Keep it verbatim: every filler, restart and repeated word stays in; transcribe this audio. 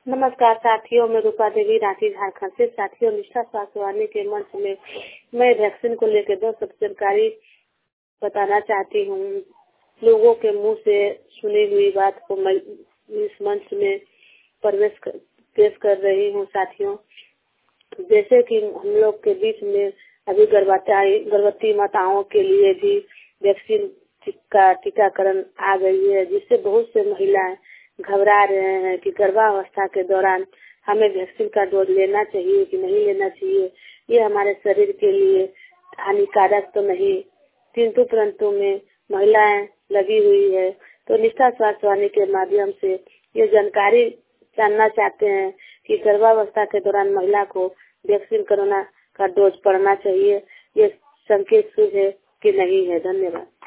नमस्कार साथियों, मैं रूपा देवी रांची झारखंड से। साथियों, निष्ठा स्वास्थ्य वाणी के मंच में मैं वैक्सीन को लेकर दो सब जानकारी बताना चाहती हूँ। लोगों के मुंह से सुनी हुई बात को मैं इस मंच में प्रवेश कर, पेश कर रही हूँ। साथियों, जैसे कि हम लोग के बीच में अभी गर्भवती गर्भवती माताओं के लिए भी वैक्सीन का टीकाकरण आ गई है, जिससे बहुत से महिलाएं घबरा रहे हैं कि गर्भावस्था के दौरान हमें वैक्सीन का डोज लेना चाहिए कि नहीं लेना चाहिए। ये हमारे शरीर के लिए हानिकारक तो नहीं, किंतु परंतु में महिलाएं लगी हुई है। तो निष्ठा स्वास्थ्य वाणी के माध्यम से ये जानकारी जानना चाहते हैं कि गर्भावस्था के दौरान महिला को वैक्सीन कोरोना का डोज पड़ना चाहिए, ये संकेत शुभ है कि नहीं है। धन्यवाद।